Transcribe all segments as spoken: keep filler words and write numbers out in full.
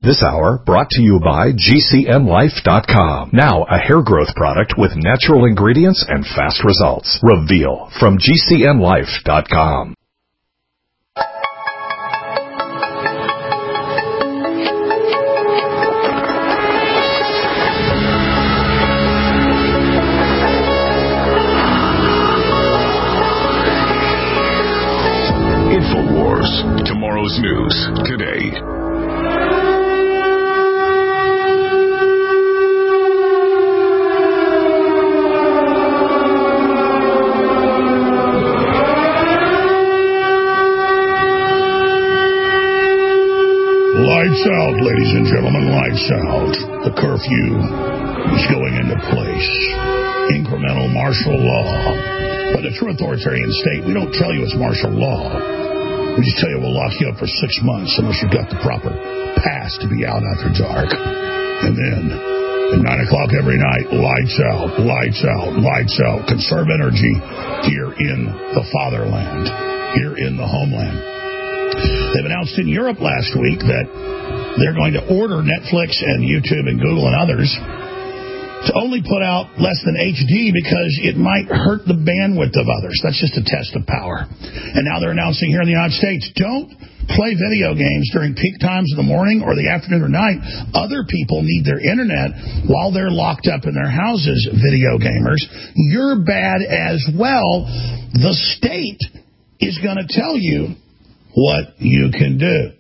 This hour brought to you by G C N Life dot com. Now a hair growth product with natural ingredients and fast results. Reveal from G C N Life dot com. InfoWars. Tomorrow's news today. Lights out, ladies and gentlemen, lights out. The curfew is going into place. Incremental martial law. But a true authoritarian state, we don't tell you it's martial law. We just tell you we'll lock you up for six months unless you've got the proper pass to be out after dark. And then, at nine o'clock every night, lights out, lights out, lights out. Conserve energy here in the fatherland, here in the homeland. They've announced in Europe last week that they're going to order Netflix and YouTube and Google and others to only put out less than H D because it might hurt the bandwidth of others. That's just a test of power. And now they're announcing here in the United States, don't play video games during peak times of the morning or the afternoon or night. Other people need their internet while they're locked up in their houses, video gamers. You're bad as well. The state is going to tell you what you can do.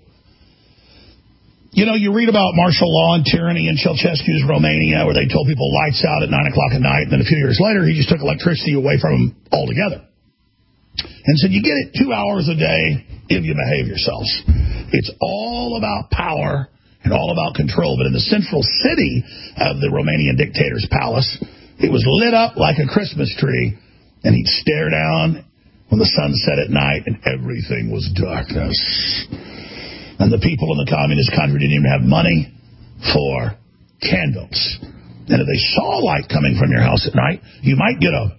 You know, you read about martial law and tyranny in Ceausescu's Romania, where they told people lights out at nine o'clock at night, and then a few years later, he just took electricity away from them altogether. And said, you get it two hours a day if you behave yourselves. It's all about power and all about control. But in the central city of the Romanian dictator's palace, it was lit up like a Christmas tree, and he'd stare down when the sun set at night and everything was darkness. And the people in the communist country didn't even have money for candles. And if they saw light coming from your house at night, you might get a,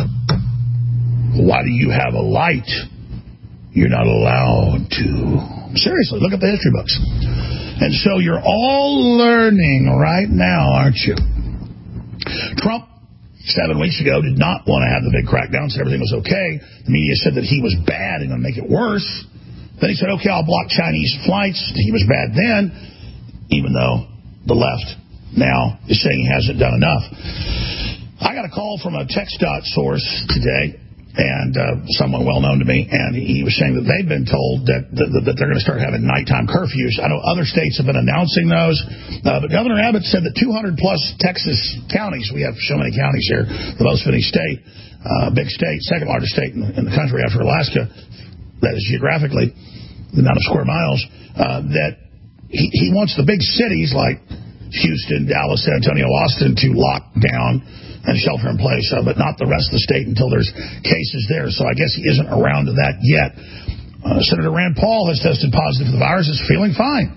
why do you have a light? You're not allowed to. Seriously, look at the history books. And so you're all learning right now, aren't you? Trump, seven weeks ago, did not want to have the big crackdown, said everything was okay. The media said that he was bad and going to make it worse. Then he said, okay, I'll block Chinese flights. He was bad then, even though the left now is saying he hasn't done enough. I got a call from a TxDOT source today, and uh, someone well-known to me, and he was saying that they've been told that, that, that they're going to start having nighttime curfews. I know other states have been announcing those, uh, but Governor Abbott said that two hundred plus Texas counties, we have so many counties here, the most of any state, uh, big state, second largest state in, in the country after Alaska, that is geographically, the amount of square miles, uh, that he, he wants the big cities like Houston, Dallas, San Antonio, Austin to lock down and shelter in place, uh, but not the rest of the state until there's cases there. So I guess he isn't around to that yet. Uh, Senator Rand Paul has tested positive for the virus, is feeling fine.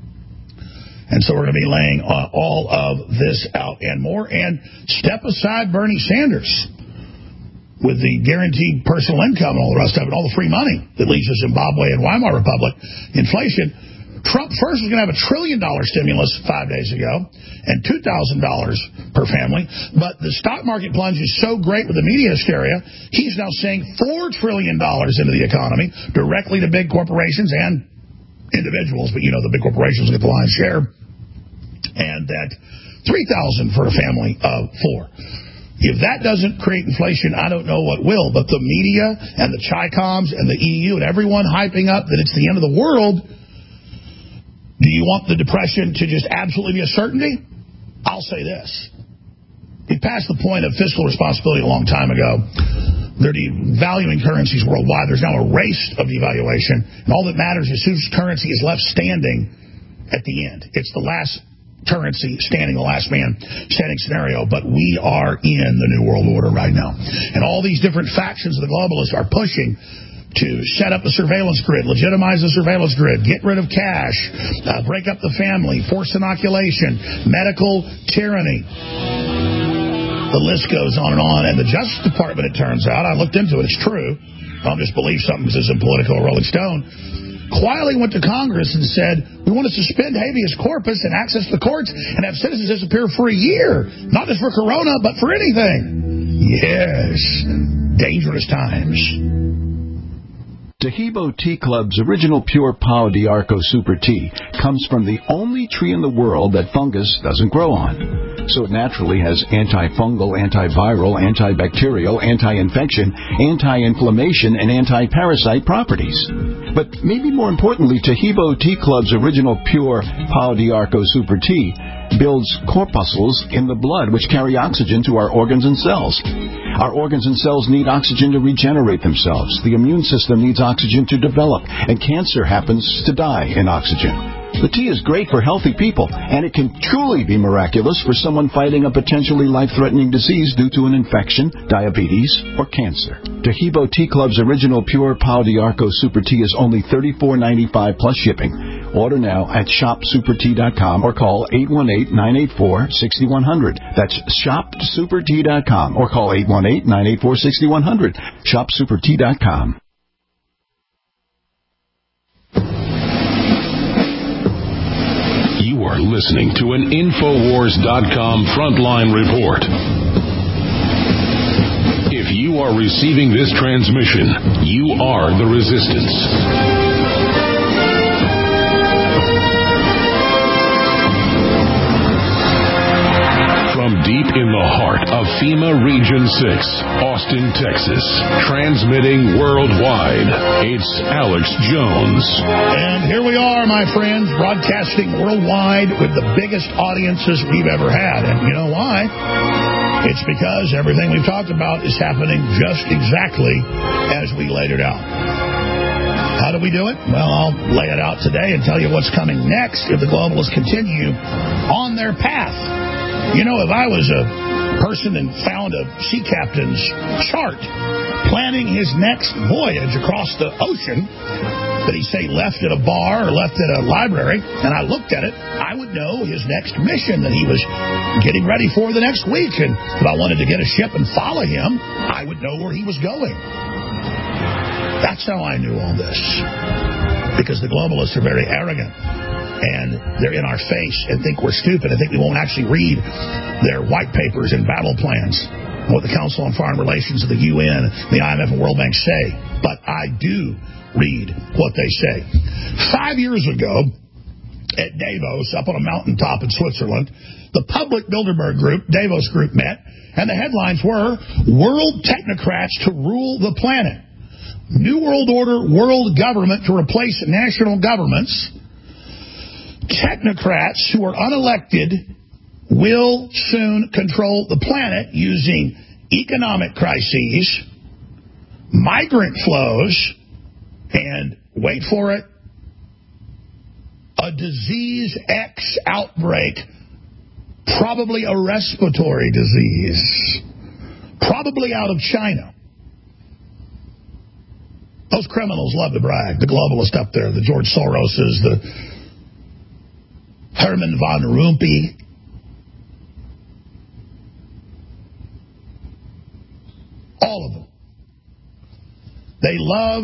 And so we're going to be laying uh, all of this out and more. And step aside Bernie Sanders with the guaranteed personal income and all the rest of it, all the free money that leaves the Zimbabwe and Weimar Republic, inflation. Trump first was going to have a trillion dollar stimulus five days ago and two thousand dollars per family. But the stock market plunge is so great with the media hysteria, he's now saying four trillion dollars into the economy directly to big corporations and individuals. But, you know, the big corporations get the lion's share. And that three thousand dollars for a family of four. If that doesn't create inflation, I don't know what will. But the media and the Chi-Coms and the E U and everyone hyping up that it's the end of the world, do you want the depression to just absolutely be a certainty? I'll say this. We passed the point of fiscal responsibility a long time ago. They're devaluing currencies worldwide. There's now a race of devaluation. And all that matters is whose currency is left standing at the end. It's the last currency standing, the last man standing scenario. But we are in the New World Order right now. And all these different factions of the globalists are pushing to set up the surveillance grid, legitimize the surveillance grid, get rid of cash, uh, break up the family, forced inoculation, medical tyranny. The list goes on and on. And the Justice Department, it turns out, I looked into it, it's true. I don't just believe something because it's in Politico or Rolling Stone. quietly went to Congress and said, we want to suspend habeas corpus and access to the courts and have citizens disappear for a year. Not just for corona, but for anything. Yes. Dangerous times. Taheebo Tea Club's original pure Pau d'Arco Super Tea comes from the only tree in the world that fungus doesn't grow on. So it naturally has antifungal, antiviral, antibacterial, anti-infection, anti-inflammation, and anti-parasite properties. But maybe more importantly, Taheebo Tea Club's original pure Pau d'Arco Super Tea builds corpuscles in the blood which carry oxygen to our organs and cells. Our organs and cells need oxygen to regenerate themselves. The immune system needs oxygen to develop, and cancer happens to die in oxygen. The tea is great for healthy people, and it can truly be miraculous for someone fighting a potentially life-threatening disease due to an infection, diabetes, or cancer. Taheebo Tea Club's original pure Pau d'Arco Super Tea is only thirty-four ninety-five plus shipping. Order now at shop super tea dot com or call eight one eight, nine eight four, six one zero zero. That's shop super tea dot com or call eight one eight, nine eight four, six one zero zero. shop super tea dot com. You are listening to an Infowars dot com frontline report. If you are receiving this transmission, you are the resistance. From deep in the heart of FEMA Region six, Austin, Texas, transmitting worldwide, it's Alex Jones. And here we are, my friends, broadcasting worldwide with the biggest audiences we've ever had. And you know why? It's because everything we've talked about is happening just exactly as we laid it out. How do we do it? Well, I'll lay it out today and tell you what's coming next if the globalists continue on their path. You know, if I was a person and found a sea captain's chart planning his next voyage across the ocean that he, say, left at a bar or left at a library, and I looked at it, I would know his next mission that he was getting ready for the next week. And if I wanted to get a ship and follow him, I would know where he was going. That's how I knew all this. Because the globalists are very arrogant. And they're in our face and think we're stupid and think we won't actually read their white papers and battle plans, what the Council on Foreign Relations of the U N, the I M F, and World Bank say. But I do read what they say. Five years ago, at Davos, up on a mountaintop in Switzerland, the public Bilderberg group, Davos group, met, and the headlines were, World Technocrats to Rule the Planet. New World Order, World Government to replace national governments. Technocrats who are unelected will soon control the planet using economic crises, migrant flows, and, wait for it, a disease X outbreak, probably a respiratory disease, probably out of China. Those criminals love to brag, the globalists up there, the George Soroses, the Herman von Rompuy. All of them. They love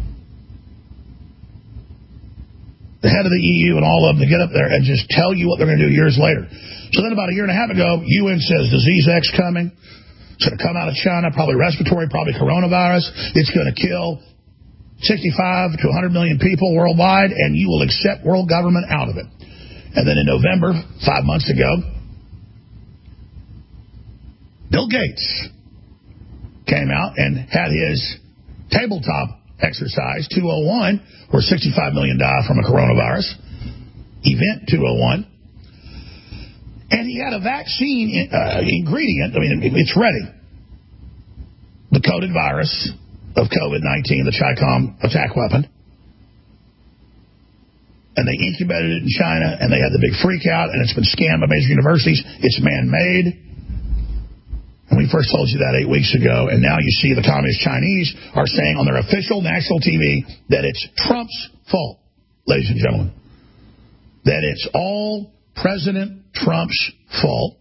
the head of the E U and all of them to get up there and just tell you what they're going to do years later. So then about a year and a half ago, U N says disease X coming. It's going to come out of China, probably respiratory, probably coronavirus. It's going to kill sixty-five to one hundred million people worldwide, and you will accept world government out of it. And then in November, five months ago, Bill Gates came out and had his tabletop exercise, two oh one, where sixty-five million die from a coronavirus, event two oh one. And he had a vaccine uh, ingredient, I mean, it's ready. The coded virus of COVID nineteen, the Chi-Com attack weapon. And they incubated it in China, and they had the big freak out, and it's been scanned by major universities. It's man-made. And we first told you that eight weeks ago, and now you see the communist Chinese are saying on their official national T V that it's Trump's fault, ladies and gentlemen. That it's all President Trump's fault,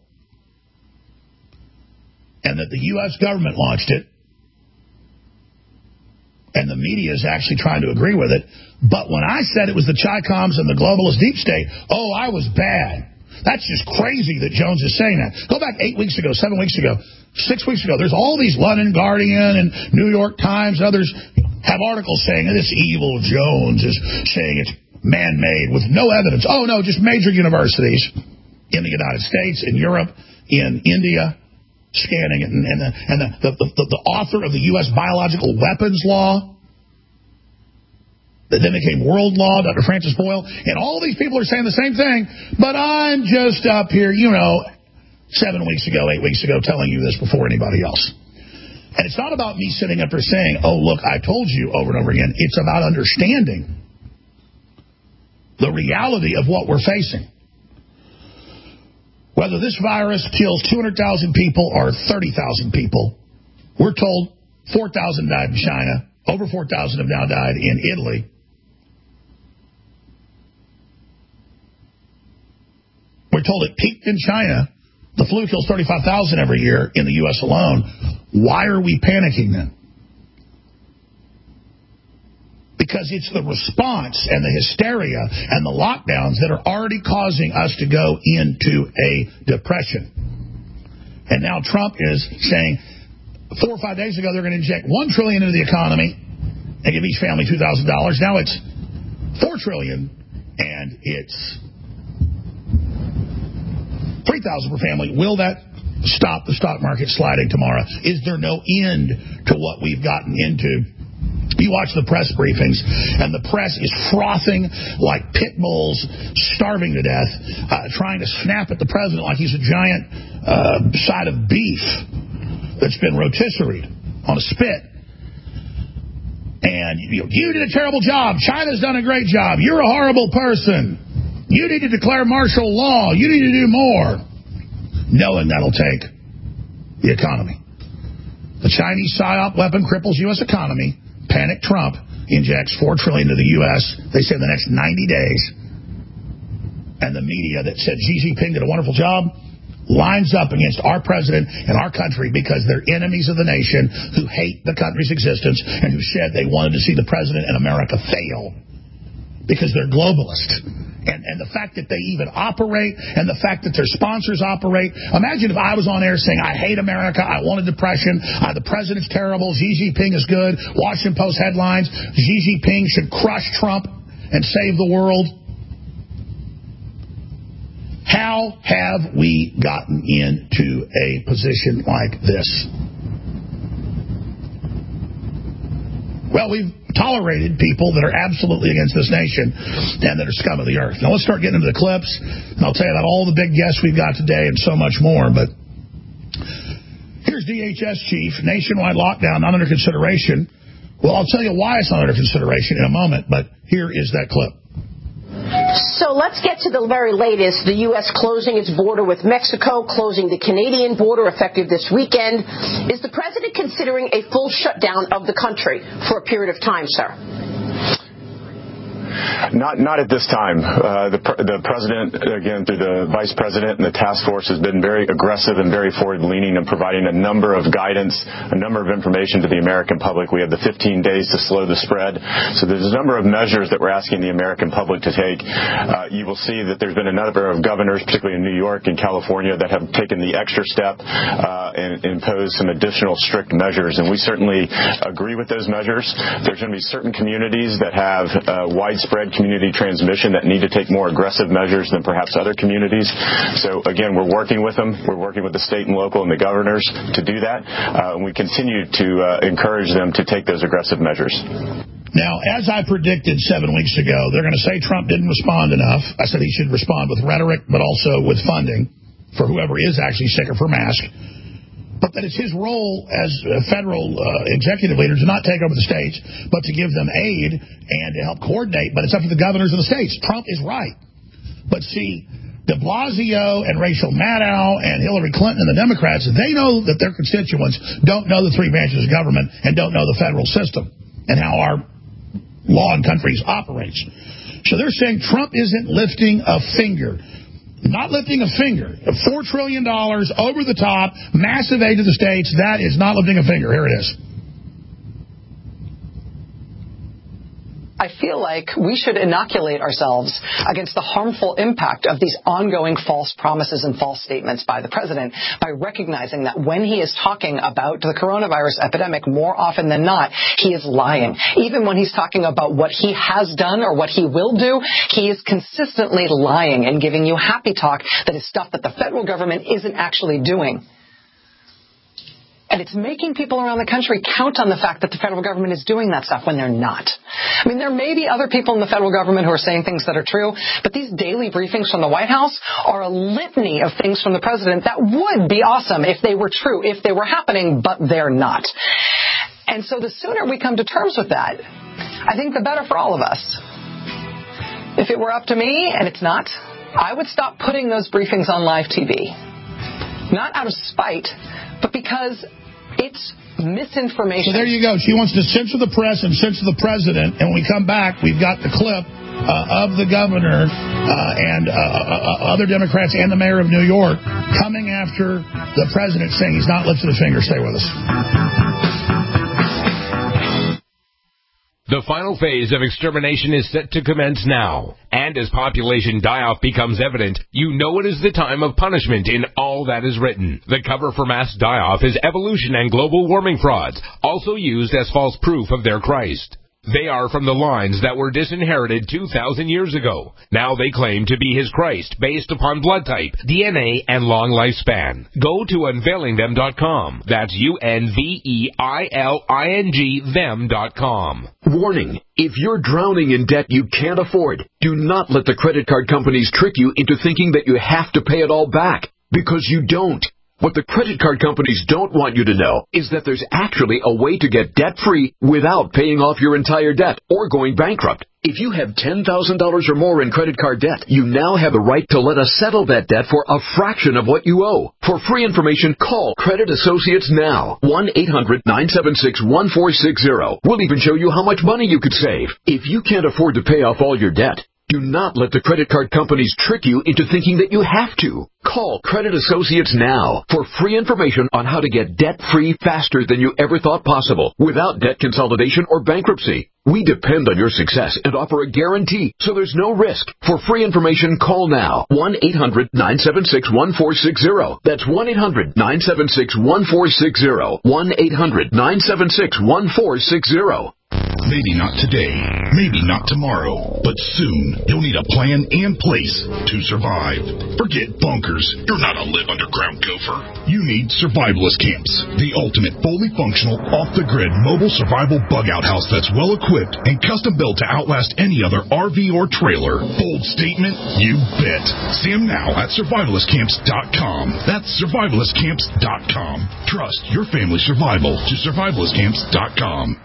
and that the U S government launched it, And the media is actually trying to agree with it. But when I said it was the Chi-Coms and the globalist deep state, oh, I was bad. That's just crazy that Jones is saying that. Go back eight weeks ago, seven weeks ago, six weeks ago. There's all these London Guardian and New York Times and others have articles saying this evil Jones is saying it's man-made with no evidence. Oh, no, just major universities in the United States, in Europe, in India, scanning it. And, and, the, and the, the, the, the author of the U S Biological Weapons Law that then became world law, Doctor Francis Boyle, and all these people are saying the same thing, but I'm just up here, you know, seven weeks ago, eight weeks ago, telling you this before anybody else. And it's not about me sitting up there saying, oh, look, I told you over and over again. It's about understanding the reality of what we're facing. Whether this virus kills two hundred thousand people or thirty thousand people, we're told four thousand died in China, over four thousand have now died in Italy. We're told it peaked in China. The flu kills thirty-five thousand every year in the U S alone. Why are we panicking then? Because it's the response and the hysteria and the lockdowns that are already causing us to go into a depression. And now Trump is saying four or five days ago they're going to inject one trillion dollars into the economy and give each family two thousand dollars. Now it's four trillion dollars and it's three thousand dollars per family. Will that stop the stock market sliding tomorrow? Is there no end to what we've gotten into? You watch the press briefings, and the press is frothing like pit bulls, starving to death, uh, trying to snap at the president like he's a giant uh, side of beef that's been rotisseried on a spit. And you know, you did a terrible job. China's done a great job. You're a horrible person. You need to declare martial law. You need to do more. Knowing that'll take the economy. The Chinese PSYOP weapon cripples U S economy. Panic Trump injects four trillion dollars to the U S, they say, in the next ninety days. And the media that said Xi Jinping did a wonderful job lines up against our president and our country because they're enemies of the nation who hate the country's existence and who said they wanted to see the president and America fail because they're globalist. And, and the fact that they even operate and the fact that their sponsors operate. Imagine if I was on air saying, I hate America, I want a depression, uh, the president's terrible, Xi Jinping is good, Washington Post headlines, Xi Jinping should crush Trump and save the world. How have we gotten into a position like this? Well, we've tolerated people that are absolutely against this nation and that are scum of the earth. Now, let's start getting into the clips, and I'll tell you about all the big guests we've got today and so much more. But here's D H S chief, nationwide lockdown not under consideration. Well, I'll tell you why it's not under consideration in a moment, but here is that clip. So let's get to the very latest. The U S closing its border with Mexico, closing the Canadian border effective this weekend. Is the president considering a full shutdown of the country for a period of time, sir? Not not at this time. Uh, the, the president, again, through the vice president and the task force, has been very aggressive and very forward-leaning in providing a number of guidance, a number of information to the American public. We have the fifteen days to slow the spread. So there's a number of measures that we're asking the American public to take. Uh, you will see that there's been a number of governors, particularly in New York and California, that have taken the extra step uh, and imposed some additional strict measures. And we certainly agree with those measures. There's going to be certain communities that have uh, widespread community transmission that need to take more aggressive measures than perhaps other communities. So, again, we're working with them. We're working with the state and local and the governors to do that. Uh, and we continue to uh, encourage them to take those aggressive measures. Now, as I predicted seven weeks ago, they're going to say Trump didn't respond enough. I said he should respond with rhetoric, but also with funding for whoever is actually sicker for mask. But that it's his role as a federal uh, executive leader to not take over the states, but to give them aid and to help coordinate. But it's up to the governors of the states. Trump is right. But see, de Blasio and Rachel Maddow and Hillary Clinton and the Democrats, they know that their constituents don't know the three branches of government and don't know the federal system and how our law in countries operates. So they're saying Trump isn't lifting a finger. Not lifting a finger. four trillion dollars over the top, massive aid to the states, that is not lifting a finger. Here it is. I feel like we should inoculate ourselves against the harmful impact of these ongoing false promises and false statements by the president by recognizing that when he is talking about the coronavirus epidemic, more often than not, he is lying. Even when he's talking about what he has done or what he will do, he is consistently lying and giving you happy talk that is stuff that the federal government isn't actually doing. And it's making people around the country count on the fact that the federal government is doing that stuff when they're not. I mean, there may be other people in the federal government who are saying things that are true, but these daily briefings from the White House are a litany of things from the president that would be awesome if they were true, if they were happening, but they're not. And so the sooner we come to terms with that, I think the better for all of us. If it were up to me, and it's not, I would stop putting those briefings on live T V. Not out of spite, but because it's misinformation. So there you go. She wants to censor the press and censor the president. And when we come back, we've got the clip uh, of the governor uh, and uh, uh, other Democrats and the mayor of New York coming after the president saying he's not lifting a finger. Stay with us. The final phase of extermination is set to commence now. And as population die-off becomes evident, you know it is the time of punishment in all that is written. The cover for mass die-off is evolution and global warming frauds, also used as false proof of their Christ. They are from the lines that were disinherited two thousand years ago. Now they claim to be his Christ based upon blood type, D N A, and long lifespan. Go to unveiling them dot com. That's U N V E I L I N G them dot com. Warning. If you're drowning in debt you can't afford, do not let the credit card companies trick you into thinking that you have to pay it all back, because you don't. What the credit card companies don't want you to know is that there's actually a way to get debt-free without paying off your entire debt or going bankrupt. If you have ten thousand dollars or more in credit card debt, you now have the right to let us settle that debt for a fraction of what you owe. For free information, call Credit Associates now. one eight hundred nine seven six one four six zero. We'll even show you how much money you could save. If you can't afford to pay off all your debt, do not let the credit card companies trick you into thinking that you have to. Call Credit Associates now for free information on how to get debt-free faster than you ever thought possible without debt consolidation or bankruptcy. We depend on your success and offer a guarantee, so there's no risk. For free information, call now. one eight hundred nine seven six one four six zero. That's one eight hundred nine seven six one four six zero. one eight hundred nine seven six one four six zero. Maybe not today, maybe not tomorrow, but soon you'll need a plan and place to survive. Forget bunkers. You're not a live underground gopher. You need survivalist camps, the ultimate fully functional, off-the-grid mobile survival bug-out house that's well-equipped and custom-built to outlast any other R V or trailer. Bold statement? You bet. See them now at survivalist camps dot com. That's survivalist camps dot com. Trust your family's survival to survivalist camps dot com.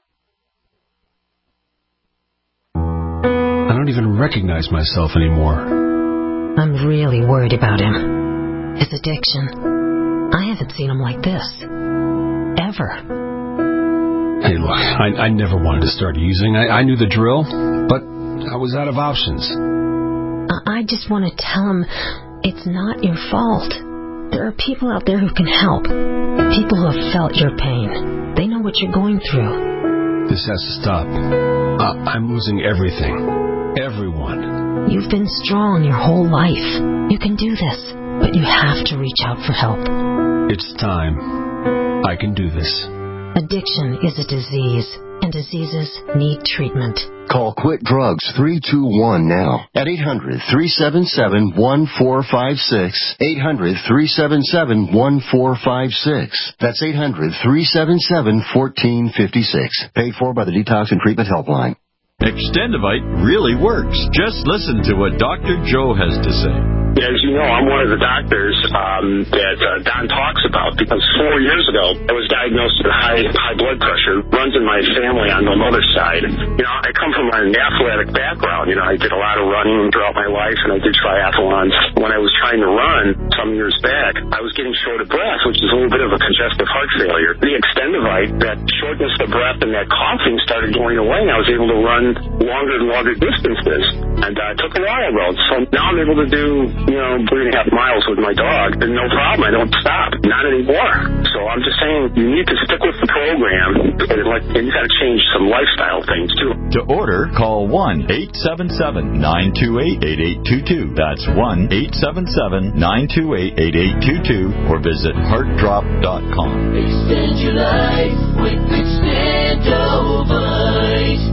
I don't even recognize myself anymore. I'm really worried about him. His addiction. I haven't seen him like this. Ever. Hey, look, I, I never wanted to start using. I, I knew the drill, but I was out of options. I, I just want to tell him it's not your fault. There are people out there who can help. People who have felt your pain. They know what you're going through. This has to stop. Uh, I'm losing everything. Everyone. You've been strong your whole life. You can do this, but you have to reach out for help. It's time. I can do this. Addiction is a disease, and diseases need treatment. Call Quit Drugs three two one now at eight hundred three seven seven one four five six. eight hundred three seven seven one four five six. That's eight hundred three seven seven one four five six. Paid for by the Detox and Treatment Helpline. Extendivite really works. Just listen to what Doctor Joe has to say. As you know, I'm one of the doctors um, that uh, Don talks about, because four years ago I was diagnosed with high high blood pressure. Runs in my family on the mother's side. You know, I come from an athletic background. You know, I did a lot of running throughout my life, and I did triathlons. When I was trying to run some years back, I was getting short of breath, which is a little bit of a congestive heart failure. The Extendivite, that shortness of breath and that coughing started going away, and I was able to run longer and longer distances. And uh, it took a while, though. So now I'm able to do, you know, three and a half miles with my dog, and no problem. I don't stop. Not anymore. So I'm just saying, you need to stick with the program, and, like, and you got to change some lifestyle things, too. To order, call one eight seven seven, nine two eight, eight eight two two. That's one eight seven seven, nine two eight, eight eight two two or visit heart drop dot com. Extend your life with Extendovite.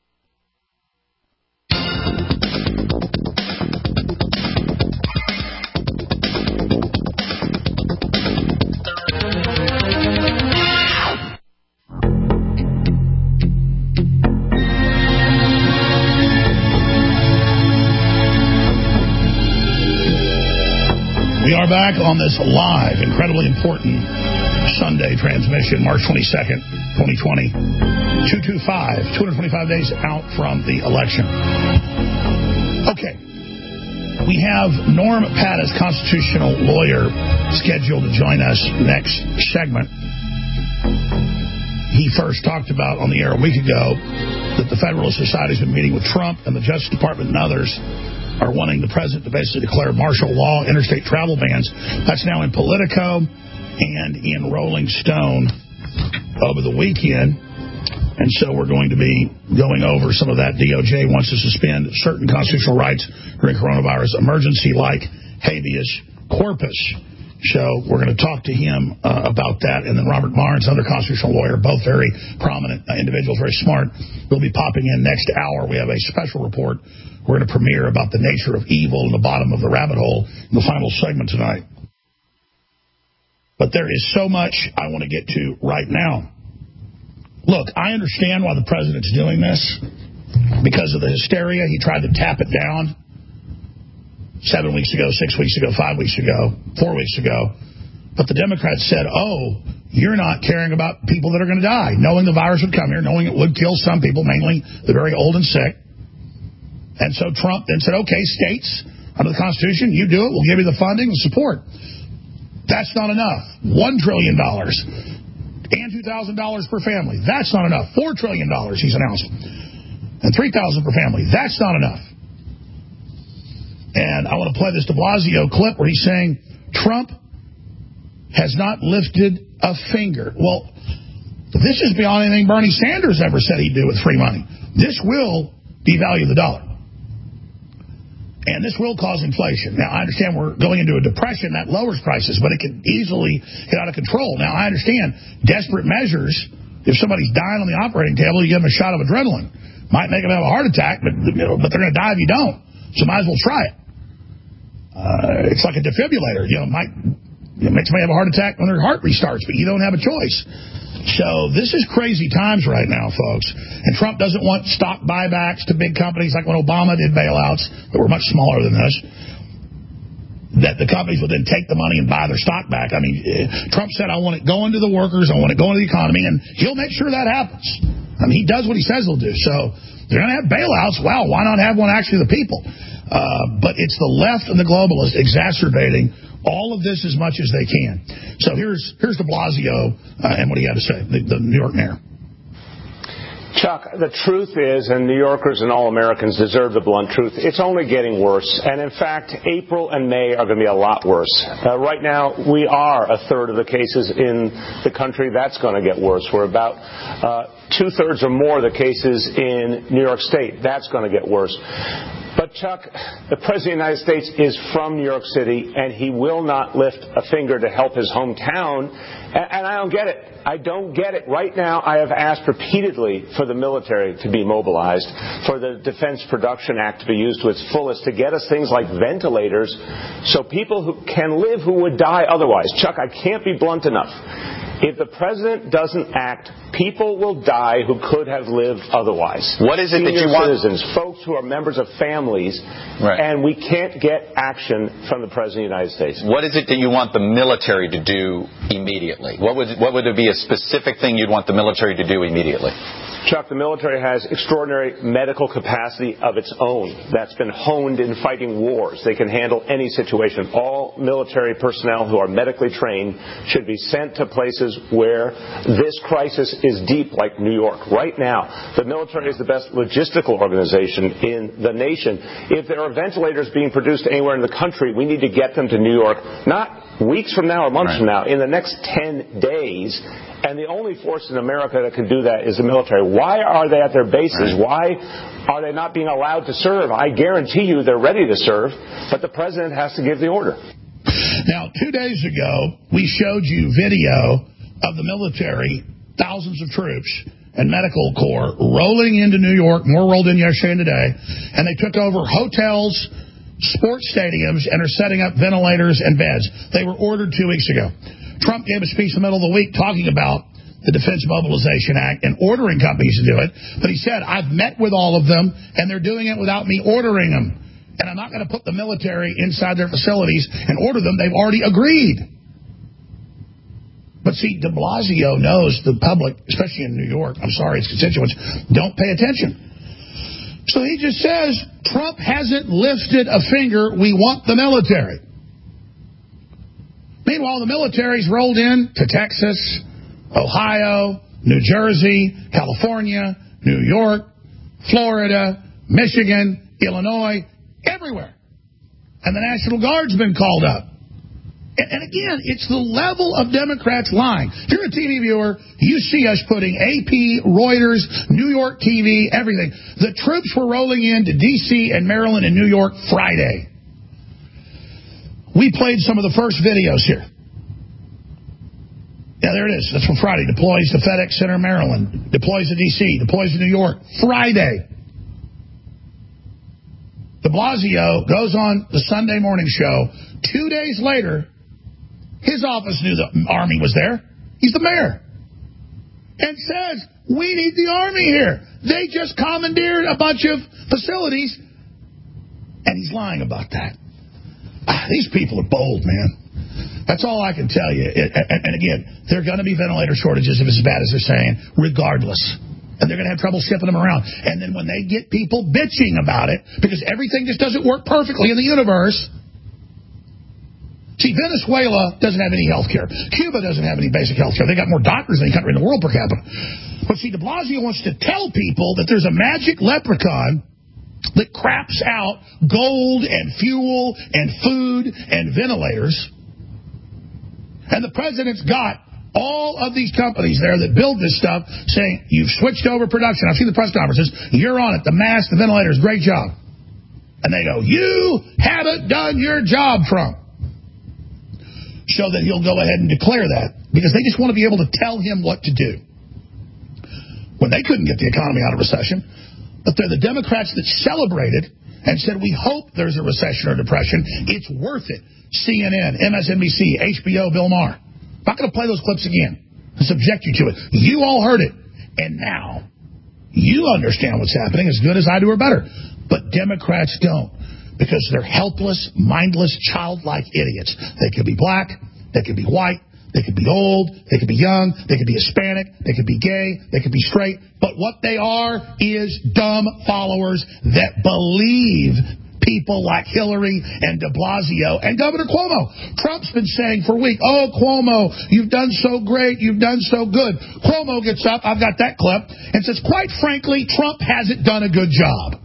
We are back on this live, incredibly important Sunday transmission, March twenty-second, twenty twenty. two two five, two hundred twenty-five days out from the election. Okay. We have Norm Pattis, constitutional lawyer, scheduled to join us next segment. He first talked about on the air a week ago that the Federalist Society has been meeting with Trump and the Justice Department and others are wanting the president to basically declare martial law, interstate travel bans. That's now in Politico and in Rolling Stone over the weekend. And so we're going to be going over some of that. D O J wants to suspend certain constitutional rights during coronavirus emergency, like habeas corpus. So we're going to talk to him uh, about that. And then Robert Barnes, another constitutional lawyer, both very prominent uh, individuals, very smart, will be popping in next hour. We have a special report we're going to premiere about the nature of evil and the bottom of the rabbit hole in the final segment tonight. But there is so much I want to get to right now. Look, I understand why the president's doing this. Because of the hysteria, he tried to tap it down seven weeks ago, six weeks ago, five weeks ago, four weeks ago. But the Democrats said, oh, you're not caring about people that are going to die, knowing the virus would come here, knowing it would kill some people, mainly the very old and sick. And so Trump then said, okay, states, under the Constitution, you do it. We'll give you the funding and support. That's not enough. One trillion dollars and two thousand dollars per family. That's not enough. Four trillion dollars, he's announced. And three thousand dollars per family. That's not enough. And I want to play this de Blasio clip where he's saying Trump has not lifted a finger. Well, this is beyond anything Bernie Sanders ever said he'd do with free money. This will devalue the dollar. And this will cause inflation. Now, I understand we're going into a depression that lowers prices, but it can easily get out of control. Now, I understand desperate measures. If somebody's dying on the operating table, you give them a shot of adrenaline. Might make them have a heart attack, but, you know, but they're going to die if you don't. So might as well try it. Uh, it's like a defibrillator. You know, might it makes somebody have a heart attack when their heart restarts, but you don't have a choice. So this is crazy times right now, folks. And Trump doesn't want stock buybacks to big companies like when Obama did bailouts that were much smaller than this, that the companies would then take the money and buy their stock back. I mean, Trump said, I want it going to the workers, I want it going to the economy, and he'll make sure that happens. I mean, he does what he says he'll do. So they're going to have bailouts. Wow, why not have one actually the people? Uh, but it's the left and the globalists exacerbating all of this as much as they can. So here's here's de Blasio uh, and what he had to say, the, the New York mayor. Chuck, the truth is, and New Yorkers and all Americans deserve the blunt truth, it's only getting worse. And in fact, April and May are going to be a lot worse. Uh, right now, we are a third of the cases in the country. That's going to get worse. We're about uh, two-thirds or more of the cases in New York State. That's going to get worse. But, Chuck, the President of the United States is from New York City, and he will not lift a finger to help his hometown. And, and I don't get it. I don't get it. Right now, I have asked repeatedly for the military to be mobilized, for the Defense Production Act to be used to its fullest, to get us things like ventilators so people who can live who would die otherwise. Chuck, I can't be blunt enough. If the president doesn't act, people will die who could have lived otherwise. What is it Senior that you want? Citizens, folks who are members of families, right. And we can't get action from the president of the United States. What is it that you want the military to do immediately? What would what would there be a specific thing you'd want the military to do immediately? Chuck, the military has extraordinary medical capacity of its own that's been honed in fighting wars. They can handle any situation. All military personnel who are medically trained should be sent to places where this crisis is deep like New York. Right now, the military is the best logistical organization in the nation. If there are ventilators being produced anywhere in the country, we need to get them to New York, not weeks from now or months right. from now, in the next ten days. And the only force in America that can do that is the military. Why are they at their bases? Right. Why are they not being allowed to serve? I guarantee you they're ready to serve, but the president has to give the order. Now, two days ago, we showed you video of the military, thousands of troops and medical corps rolling into New York, more rolled in yesterday and today, and they took over hotels, sports stadiums, and are setting up ventilators and beds. They were ordered two weeks ago. Trump gave a speech in the middle of the week talking about the Defense Mobilization Act and ordering companies to do it. But he said, I've met with all of them, and they're doing it without me ordering them. And I'm not going to put the military inside their facilities and order them. They've already agreed. But see, de Blasio knows the public, especially in New York, I'm sorry, his constituents, don't pay attention. So he just says, Trump hasn't lifted a finger. We want the military. Meanwhile, the military's rolled in to Texas, Ohio, New Jersey, California, New York, Florida, Michigan, Illinois, everywhere. And the National Guard's been called up. And, and again, it's the level of Democrats lying. If you're a T V viewer, you see us putting A P, Reuters, New York T V, everything. The troops were rolling into D C and Maryland and New York Friday. We played some of the first videos here. Yeah, there it is. That's from Friday. Deploys to FedEx Center, Maryland. Deploys to D C. Deploys to New York. Friday. De Blasio goes on the Sunday morning show. Two days later, his office knew the Army was there. He's the mayor. And says, we need the Army here. They just commandeered a bunch of facilities. And he's lying about that. These people are bold, man. That's all I can tell you. And, and again, there are going to be ventilator shortages if it's as bad as they're saying, regardless. And they're going to have trouble shipping them around. And then when they get people bitching about it, because everything just doesn't work perfectly in the universe. See, Venezuela doesn't have any health care. Cuba doesn't have any basic health care. They got more doctors than any country in the world per capita. But see, de Blasio wants to tell people that there's a magic leprechaun that craps out gold and fuel and food and ventilators. And the president's got all of these companies there that build this stuff saying, you've switched over production. I've seen the press conferences. You're on it. The masks, the ventilators, great job. And they go, you haven't done your job, Trump. So that he'll go ahead and declare that because they just want to be able to tell him what to do. When they couldn't get the economy out of recession, but they're the Democrats that celebrated and said, we hope there's a recession or depression. It's worth it. C N N, M S N B C, H B O, Bill Maher. I'm not going to play those clips again and subject you to it. You all heard it. And now you understand what's happening as good as I do or better. But Democrats don't because they're helpless, mindless, childlike idiots. They could be black. They could be white. They could be old, they could be young, they could be Hispanic, they could be gay, they could be straight. But what they are is dumb followers that believe people like Hillary and de Blasio and Governor Cuomo. Trump's been saying for a week, oh, Cuomo, you've done so great, you've done so good. Cuomo gets up, I've got that clip, and says, quite frankly, Trump hasn't done a good job.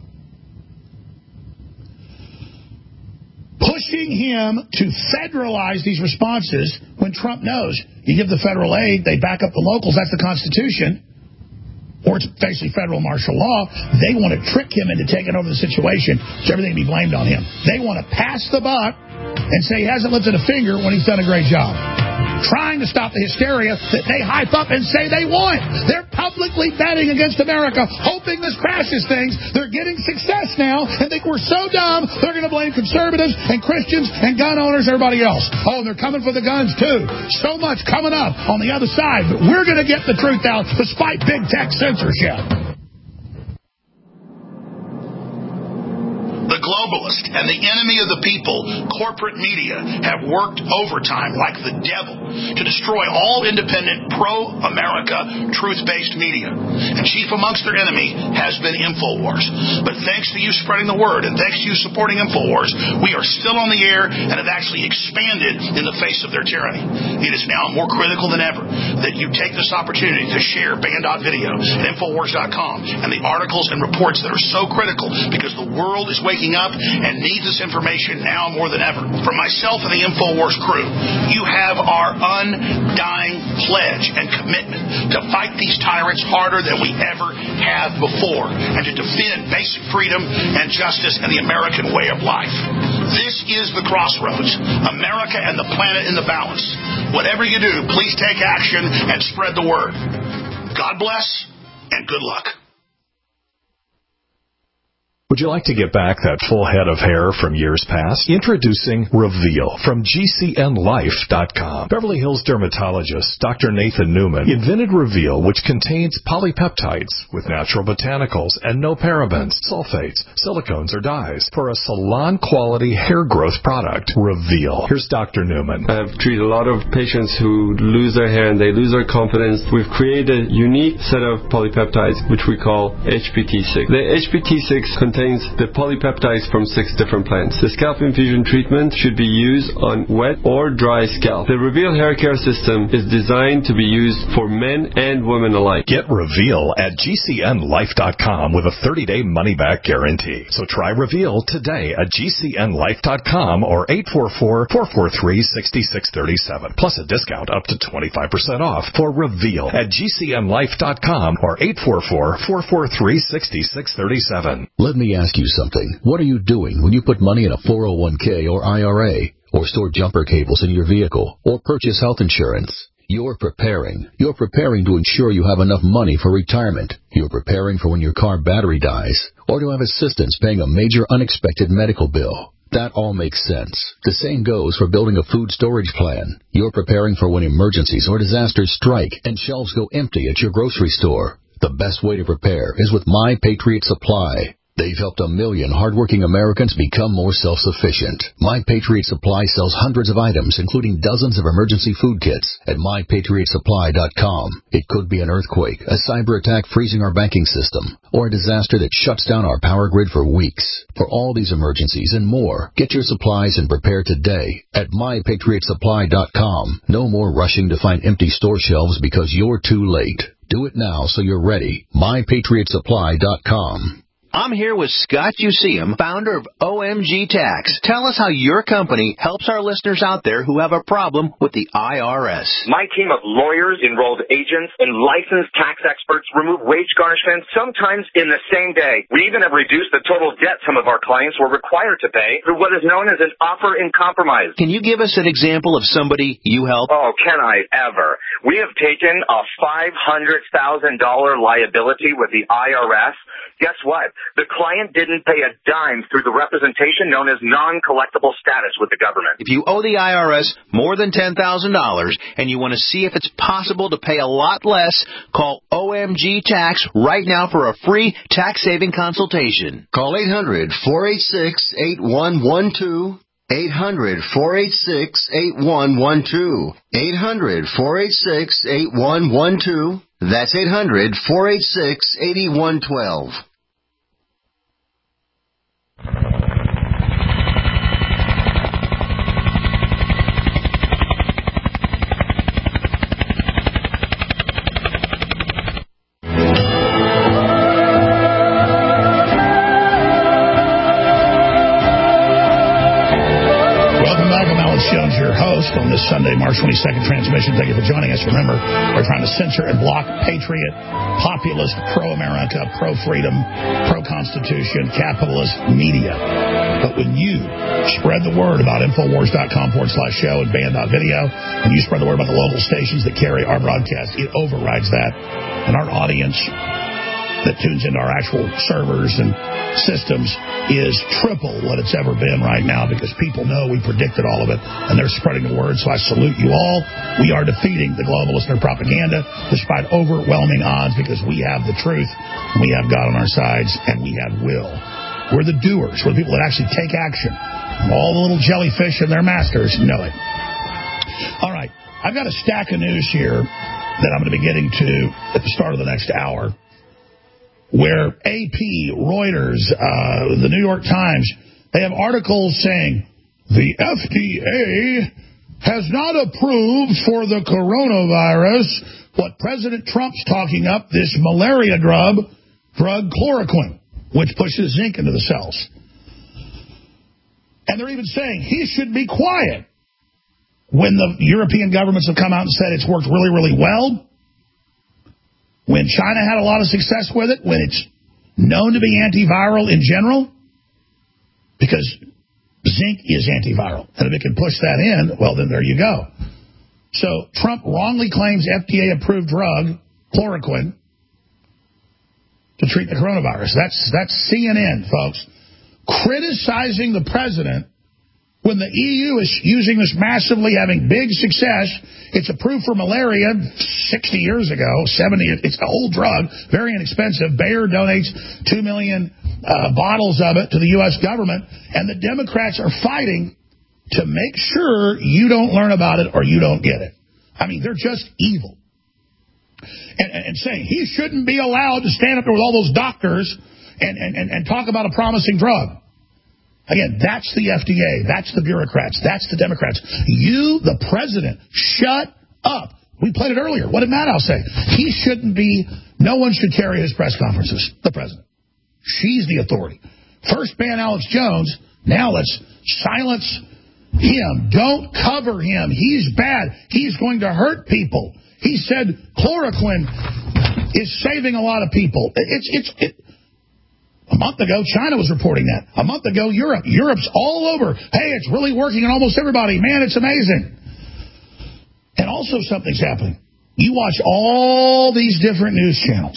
Pushing him to federalize these responses when Trump knows you give the federal aid, they back up the locals, that's the Constitution, or it's basically federal martial law. They want to trick him into taking over the situation so everything can be blamed on him. They want to pass the buck and say he hasn't lifted a finger when he's done a great job. Trying to stop the hysteria that they hype up and say they want. They're publicly betting against America, hoping this crashes things. They're getting success now and think we're so dumb, they're going to blame conservatives and Christians and gun owners and everybody else. Oh, they're coming for the guns, too. So much coming up on the other side, but we're going to get the truth out despite big tech censorship. The global globalist and the enemy of the people, corporate media, have worked overtime like the devil to destroy all independent, pro-America, truth-based media. And chief amongst their enemy has been InfoWars. But thanks to you spreading the word and thanks to you supporting InfoWars, we are still on the air and have actually expanded in the face of their tyranny. It is now more critical than ever that you take this opportunity to share Band.video at Infowars dot com and the articles and reports that are so critical because the world is waking up and needs this information now more than ever. For myself and the InfoWars crew, you have our undying pledge and commitment to fight these tyrants harder than we ever have before and to defend basic freedom and justice and the American way of life. This is the crossroads, America and the planet in the balance. Whatever you do, please take action and spread the word. God bless and good luck. Would you like to get back that full head of hair from years past? Introducing Reveal from G C N Life dot com. Beverly Hills dermatologist Doctor Nathan Newman invented Reveal, which contains polypeptides with natural botanicals and no parabens, sulfates, silicones, or dyes for a salon-quality hair growth product. Reveal. Here's Doctor Newman. I've treated a lot of patients who lose their hair and they lose their confidence. We've created a unique set of polypeptides, which we call H P T six. The H P T six contains the polypeptides from six different plants. The scalp infusion treatment should be used on wet or dry scalp. The Reveal hair care system is designed to be used for men and women alike. Get Reveal at G C N Life dot com with a thirty-day money-back guarantee. So try Reveal today at G C N Life dot com or eight four four, four four three, six six three seven. Plus a discount up to twenty-five percent off for Reveal at G C N Life dot com or eight four four, four four three, six six three seven. Let me ask you something. What are you doing when you put money in a four oh one k or I R A, or store jumper cables in your vehicle, or purchase health insurance? You're preparing. You're preparing to ensure you have enough money for retirement. You're preparing for when your car battery dies, or to have assistance paying a major unexpected medical bill. That all makes sense. The same goes for building a food storage plan. You're preparing for when emergencies or disasters strike and shelves go empty at your grocery store. The best way to prepare is with My Patriot Supply. They've helped a million hardworking Americans become more self-sufficient. My Patriot Supply sells hundreds of items, including dozens of emergency food kits, at my patriot supply dot com. It could be an earthquake, a cyber attack freezing our banking system, or a disaster that shuts down our power grid for weeks. For all these emergencies and more, get your supplies and prepare today at my patriot supply dot com. No more rushing to find empty store shelves because you're too late. Do it now so you're ready. my patriot supply dot com. I'm here with Scott Useum, founder of O M G Tax. Tell us how your company helps our listeners out there who have a problem with the I R S. My team of lawyers, enrolled agents, and licensed tax experts remove wage garnishments sometimes in the same day. We even have reduced the total debt some of our clients were required to pay through what is known as an offer in compromise. Can you give us an example of somebody you help? Oh, can I ever? We have taken a five hundred thousand dollars liability with the I R S. Guess what? The client didn't pay a dime through the representation known as non-collectible status with the government. If you owe the I R S more than ten thousand dollars and you want to see if it's possible to pay a lot less, call O M G Tax right now for a free tax-saving consultation. Call eight hundred, four eight six, eight one one two. eight hundred, four eight six, eight one one two. eight hundred, four eight six, eight one one two. That's eight hundred, four eight six, eight one one two. Jones, your host on this Sunday, March twenty-second transmission. Thank you for joining us. Remember, we're trying to censor and block patriot, populist, pro-America, pro-freedom, pro-constitution, capitalist media. But when you spread the word about Infowars dot com forward slash show and Band.video, and you spread the word about the local stations that carry our broadcast, it overrides that. And our audience that tunes into our actual servers and systems is triple what it's ever been right now because people know we predicted all of it, and they're spreading the word, so I salute you all. We are defeating the globalists and their propaganda despite overwhelming odds because we have the truth, and we have God on our sides, and we have will. We're the doers. We're the people that actually take action. All the little jellyfish and their masters know it. All right. I've got a stack of news here that I'm going to be getting to at the start of the next hour, where A P, Reuters, uh, the New York Times, they have articles saying the F D A has not approved for the coronavirus what President Trump's talking up, this malaria drug, drug chloroquine, which pushes zinc into the cells. And they're even saying he should be quiet when the European governments have come out and said it's worked really, really well. When China had a lot of success with it, when it's known to be antiviral in general, because zinc is antiviral. And if it can push that in, well, then there you go. So Trump wrongly claims F D A-approved drug, chloroquine, to treat the coronavirus. That's, that's C N N, folks. Criticizing the president when the E U is using this massively, having big success. It's approved for malaria sixty years ago, seventy. It's an old drug, very inexpensive. Bayer donates two million uh, bottles of it to the U S government, and the Democrats are fighting to make sure you don't learn about it or you don't get it. I mean, they're just evil. And, and, and saying he shouldn't be allowed to stand up there with all those doctors and, and, and, and talk about a promising drug. Again, that's the F D A. That's the bureaucrats. That's the Democrats. You, the president, shut up. We played it earlier. What did Maddow say? He shouldn't be, no one should carry his press conferences, the president. She's the authority. First ban Alex Jones. Now let's silence him. Don't cover him. He's bad. He's going to hurt people. He said chloroquine is saving a lot of people. It's, it's, it, A month ago, China was reporting that. A month ago, Europe. Europe's all over. Hey, it's really working on almost everybody. Man, it's amazing. And also something's happening. You watch all these different news channels,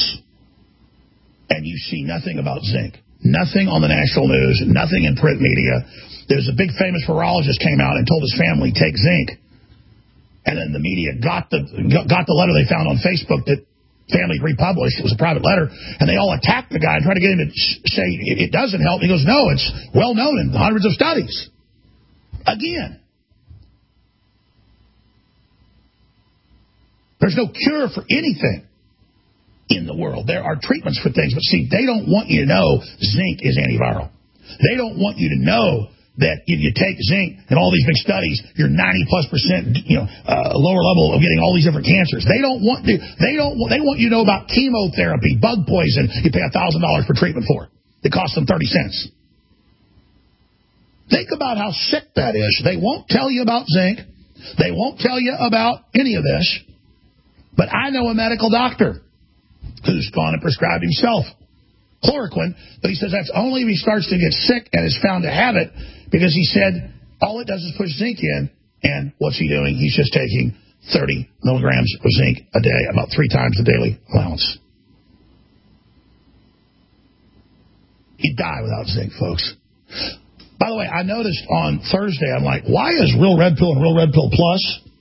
and you see nothing about zinc. Nothing on the national news. Nothing in print media. There's a big famous virologist came out and told his family, take zinc. And then the media got the got the letter they found on Facebook that family republished. It was a private letter, and they all attacked the guy and tried to get him to say it doesn't help. He goes, no, it's well known in hundreds of studies. Again, there's no cure for anything in the world. There are treatments for things, but see, they don't want you to know zinc is antiviral. They don't want you to know that if you take zinc and all these big studies, you're ninety plus percent, you know, uh, lower level of getting all these different cancers. They don't want to, they don't they want you to know about chemotherapy, bug poison. You pay a thousand dollars for treatment for it. It costs them thirty cents. Think about how sick that is. They won't tell you about zinc. They won't tell you about any of this. But I know a medical doctor who's gone and prescribed himself chloroquine, but he says that's only if he starts to get sick and is found to have it, because he said all it does is push zinc in, and what's he doing? He's just taking thirty milligrams of zinc a day, about three times the daily allowance. He'd die without zinc, folks. By the way, I noticed on Thursday, I'm like, why is Real Red Pill and Real Red Pill Plus,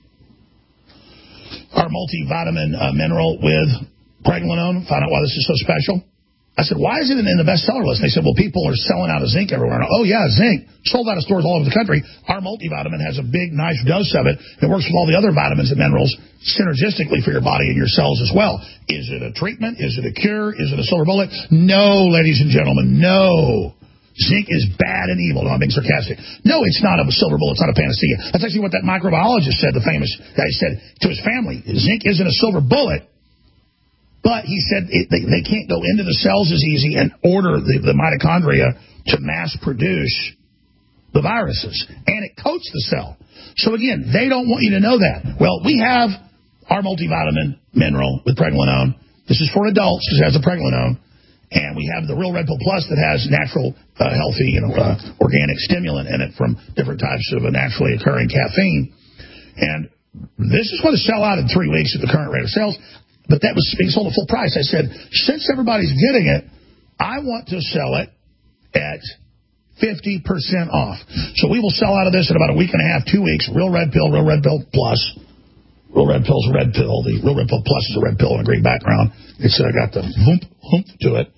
our multivitamin uh, mineral with pregnenolone, found out why this is so special? I said, why is it in the bestseller list? They said, well, people are selling out of zinc everywhere. And, oh, yeah, zinc. Sold out of stores all over the country. Our multivitamin has a big, nice dose of it. It works with all the other vitamins and minerals synergistically for your body and your cells as well. Is it a treatment? Is it a cure? Is it a silver bullet? No, ladies and gentlemen, no. Zinc is bad and evil. No, I'm being sarcastic. No, it's not a silver bullet. It's not a panacea. That's actually what that microbiologist said, the famous guy said to his family. Zinc isn't a silver bullet. But he said it, they, they can't go into the cells as easy and order the, the mitochondria to mass produce the viruses. And it coats the cell. So, again, they don't want you to know that. Well, we have our multivitamin mineral with pregnenolone. This is for adults because it has a pregnenolone. And we have the Real Red Pill Plus that has natural, uh, healthy, you know, uh, organic stimulant in it from different types of uh, naturally occurring caffeine. And this is going to sell out in three weeks at the current rate of sales. But that was being sold at full price. I said, since everybody's getting it, I want to sell it at fifty percent off. So we will sell out of this in about a week and a half, two weeks. Real Red Pill, Real Red Pill Plus. Real Red Pill's a red pill. The Real Red Pill Plus is a red pill on a green background. It's uh, got the whoomp, whoomp to it.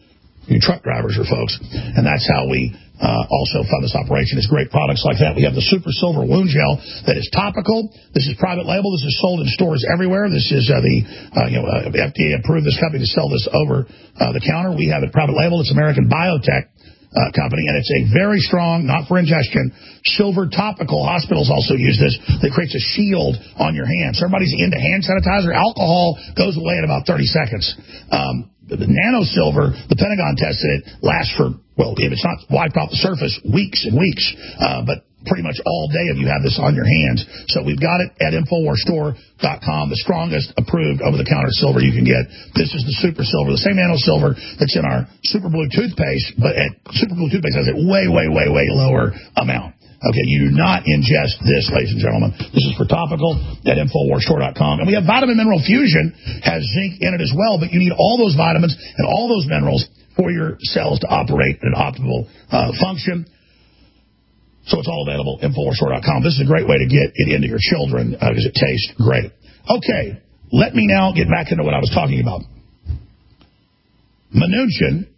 you truck drivers or folks. And that's how we uh, also fund this operation. It's great products like that. We have the Super Silver Wound Gel that is topical. This is private label. This is sold in stores everywhere. This is uh, the uh, you know uh, F D A approved this company to sell this over uh, the counter. We have it private label. It's American Biotech uh, company, and it's a very strong, not for ingestion, silver topical. Hospitals also use this. That creates a shield on your hands. Everybody's into hand sanitizer. Alcohol goes away in about thirty seconds. Um, The nano silver, the Pentagon tested it, lasts for, well, if it's not wiped off the surface, weeks and weeks. Uh, but pretty much all day if you have this on your hands. So we've got it at Infowars Store dot com, the strongest approved over-the-counter silver you can get. This is the Super Silver, the same nano silver that's in our Super Blue toothpaste, but at Super Blue toothpaste has a way, way, way, way lower amount. Okay, you do not ingest this, ladies and gentlemen. This is for topical at Infowars Store dot com. And we have Vitamin Mineral Fusion, has zinc in it as well, but you need all those vitamins and all those minerals for your cells to operate at an optimal uh, function. So it's all available, Infowars Store dot com. This is a great way to get it into your children because uh, it tastes great. Okay, let me now get back into what I was talking about. Mnuchin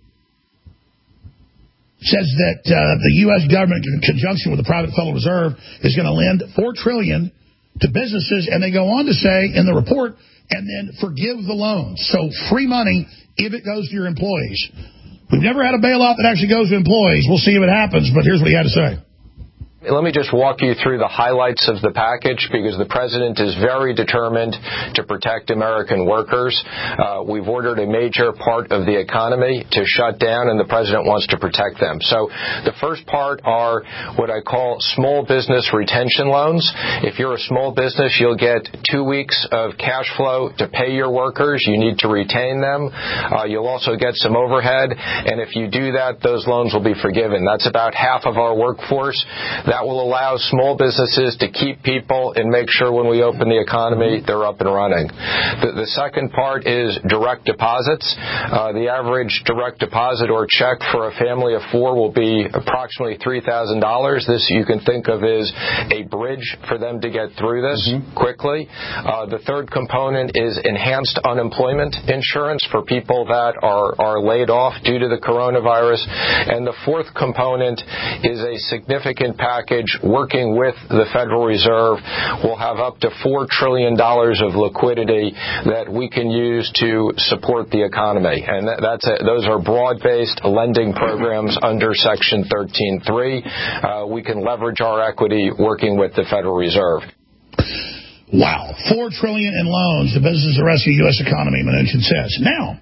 says that uh, the U S government, in conjunction with the private Federal Reserve, is going to lend four trillion dollars to businesses, and they go on to say in the report, and then forgive the loans. So free money if it goes to your employees. We've never had a bailout that actually goes to employees. We'll see if it happens, but here's what he had to say. Let me just walk you through the highlights of the package, because the president is very determined to protect American workers. Uh, we've ordered a major part of the economy to shut down, and the president wants to protect them. So the first part are what I call small business retention loans. If you're a small business, you'll get two weeks of cash flow to pay your workers. You need to retain them. Uh, you'll also get some overhead, and if you do that, those loans will be forgiven. That's about half of our workforce. That will allow small businesses to keep people and make sure when we open the economy, they're up and running. The, the second part is direct deposits. Uh, the average direct deposit or check for a family of four will be approximately three thousand dollars. This you can think of as a bridge for them to get through this mm-hmm. quickly. Uh, the third component is enhanced unemployment insurance for people that are, are laid off due to the coronavirus. And the fourth component is a significant package package working with the Federal Reserve. Will have up to four trillion dollars of liquidity that we can use to support the economy. And that, that's a, those are broad-based lending programs under Section thirteen three. Uh, we can leverage our equity working with the Federal Reserve. Wow. Four trillion dollars in loans to businesses the rest of the U S economy, Mnuchin says. Now,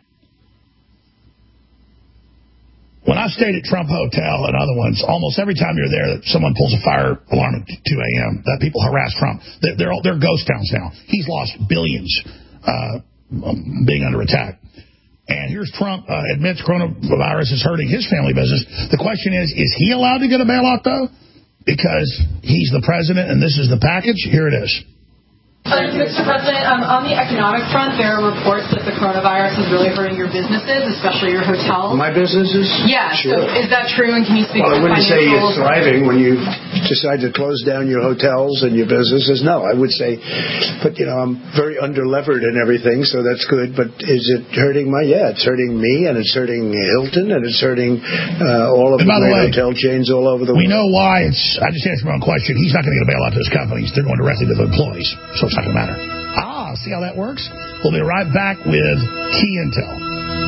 when I stayed at Trump Hotel and other ones, almost every time you're there, someone pulls a fire alarm at two a.m. That people harass Trump. They're, they're, all, they're ghost towns now. He's lost billions uh, being under attack. And here's Trump uh, admits coronavirus is hurting his family business. The question is, is he allowed to get a bailout, though? Because he's the president and this is the package? Here it is. Uh, Mister President, um, on the economic front, there are reports that the coronavirus is really hurting your businesses, especially your hotels. My businesses? Yeah. Sure. So is that true? And can you speak well, to I wouldn't say financials? it's thriving when you decide to close down your hotels and your businesses. No, I would say, but, you know, I'm very under-levered and everything, so that's good. But is it hurting my, yeah, it's hurting me, and it's hurting Hilton, and it's hurting uh, all of the great way, hotel chains all over the we world. We know why. It's. I just answered my own question. He's not going to get a bailout to his companies. They're going directly to the employees. So it's not going to matter. Ah, see how that works? We'll be right back with key intel.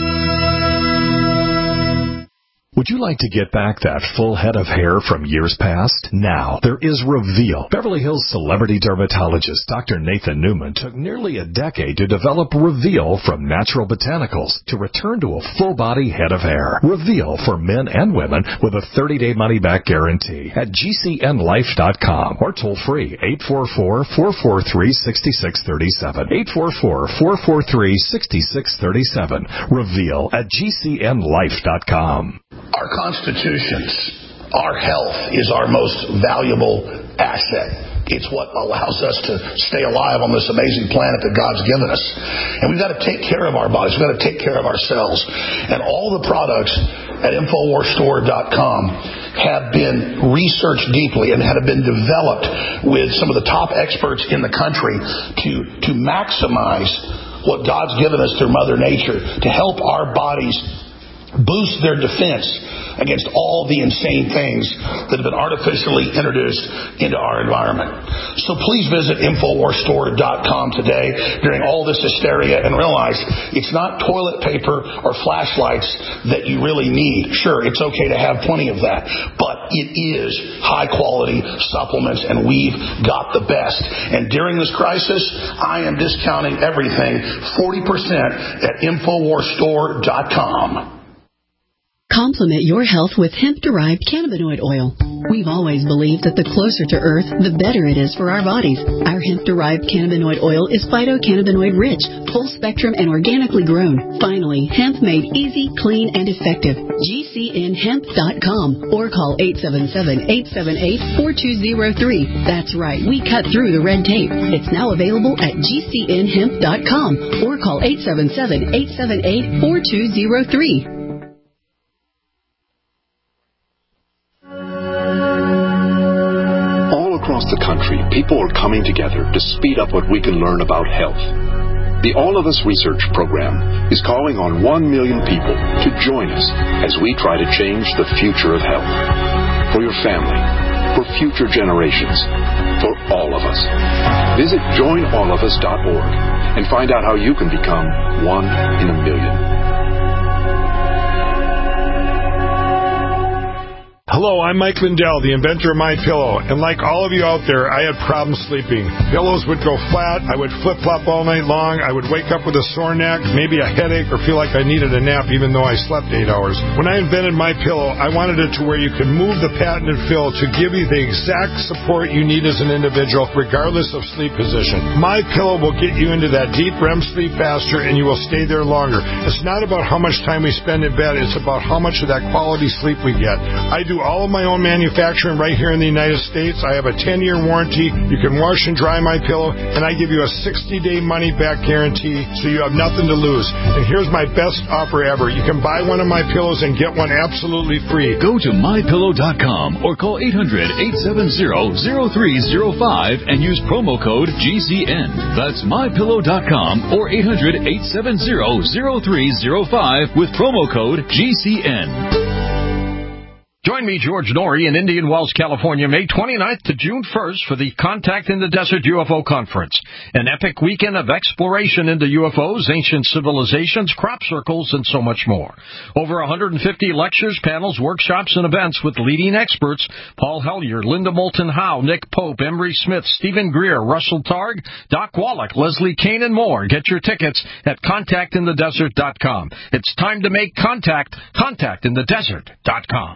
Would you like to get back that full head of hair from years past? Now, there is Reveal. Beverly Hills celebrity dermatologist Doctor Nathan Newman took nearly a decade to develop Reveal from natural botanicals to return to a full-body head of hair. Reveal for men and women with a thirty-day money-back guarantee at G C N life dot com or toll-free eight four four, four four three, six six three seven. eight four four, four four three, six six three seven. Reveal at G C N life dot com. Our constitutions, our health is our most valuable asset. It's what allows us to stay alive on this amazing planet that God's given us. And we've got to take care of our bodies. We've got to take care of ourselves. And all the products at Infowars Store dot com have been researched deeply and have been developed with some of the top experts in the country to, to maximize what God's given us through Mother Nature to help our bodies boost their defense against all the insane things that have been artificially introduced into our environment. So please visit Infowars Store dot com today during all this hysteria and realize it's not toilet paper or flashlights that you really need. Sure, it's okay to have plenty of that, but it is high-quality supplements, and we've got the best. And during this crisis, I am discounting everything forty percent at Infowars Store dot com. Complement your health with hemp-derived cannabinoid oil. We've always believed that the closer to Earth, the better it is for our bodies. Our hemp-derived cannabinoid oil is phytocannabinoid-rich, full-spectrum, and organically grown. Finally, hemp made easy, clean, and effective. G C N hemp dot com or call eight seven seven, eight seven eight, four two zero three. That's right, we cut through the red tape. It's now available at G C N hemp dot com or call eight seven seven, eight seven eight, four two zero three. Across the country, people are coming together to speed up what we can learn about health. The All of Us Research Program is calling on one million people to join us as we try to change the future of health. For your family, for future generations, for all of us. Visit join all of us dot org and find out how you can become one in a million. Hello, I'm Mike Lindell, the inventor of MyPillow, and like all of you out there, I had problems sleeping. Pillows would go flat, I would flip-flop all night long, I would wake up with a sore neck, maybe a headache, or feel like I needed a nap even though I slept eight hours. When I invented MyPillow, I wanted it to where you could move the patented fill to give you the exact support you need as an individual, regardless of sleep position. MyPillow will get you into that deep R E M sleep faster, and you will stay there longer. It's not about how much time we spend in bed, it's about how much of that quality sleep we get. I do all of my own manufacturing right here in the United States. I have a ten-year warranty. You can wash and dry my pillow, and I give you a sixty-day money-back guarantee, so you have nothing to lose. And here's my best offer ever. You can buy one of my pillows and get one absolutely free. Go to my pillow dot com or call eight hundred, eight seven zero, zero three zero five and use promo code G C N. That's my pillow dot com or eight hundred, eight seven zero, zero three zero five with promo code G C N. Join me, George Norrie, in Indian Wells, California, May twenty-ninth to June first for the Contact in the Desert U F O Conference, an epic weekend of exploration into U F Os, ancient civilizations, crop circles, and so much more. Over one hundred fifty lectures, panels, workshops, and events with leading experts: Paul Hellyer, Linda Moulton Howe, Nick Pope, Emery Smith, Stephen Greer, Russell Targ, Doc Wallach, Leslie Kane, and more. Get your tickets at contact in the desert dot com. It's time to make contact. contact in the desert dot com.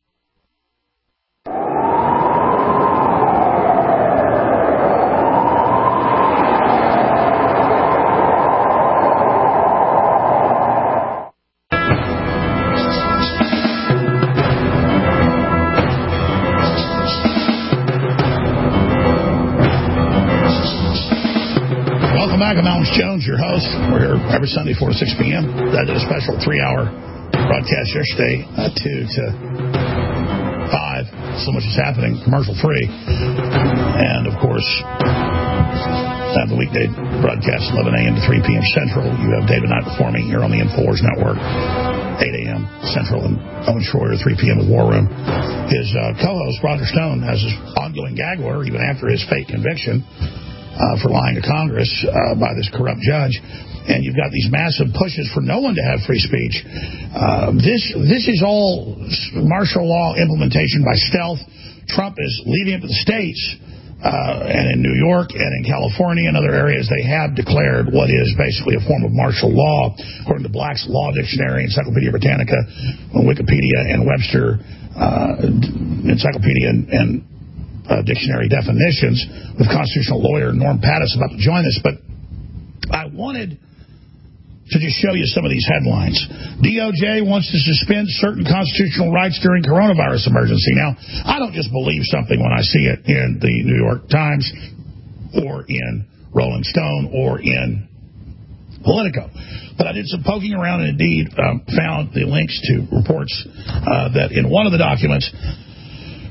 Welcome back. I'm Alex Jones, your host. We're here every Sunday, four to six p.m. I did a special three-hour broadcast yesterday, uh, two to five. So much is happening, commercial-free. And, of course, I have the weekday broadcast, eleven a.m. to three p.m. Central. You have David Knight before me here on the InfoWars Network, eight a.m. Central, and Owen Schroyer, three p.m. with War Room. His uh, co-host, Roger Stone, has his ongoing gag order, even after his fake conviction uh, for lying to Congress uh, by this corrupt judge. And you've got these massive pushes for no one to have free speech. Uh, this this is all martial law implementation by stealth. Trump is leaving it to the states, uh, and in New York and in California and other areas, they have declared what is basically a form of martial law, according to Black's Law Dictionary, Encyclopedia Britannica, Wikipedia, and Webster uh, Encyclopedia and, and uh, Dictionary definitions, with constitutional lawyer Norm Pattis about to join us. But I wanted to just show you some of these headlines. D O J wants to suspend certain constitutional rights during coronavirus emergency. Now, I don't just believe something when I see it in the New York Times or in Rolling Stone or in Politico. But I did some poking around and indeed um, found the links to reports uh, that in one of the documents,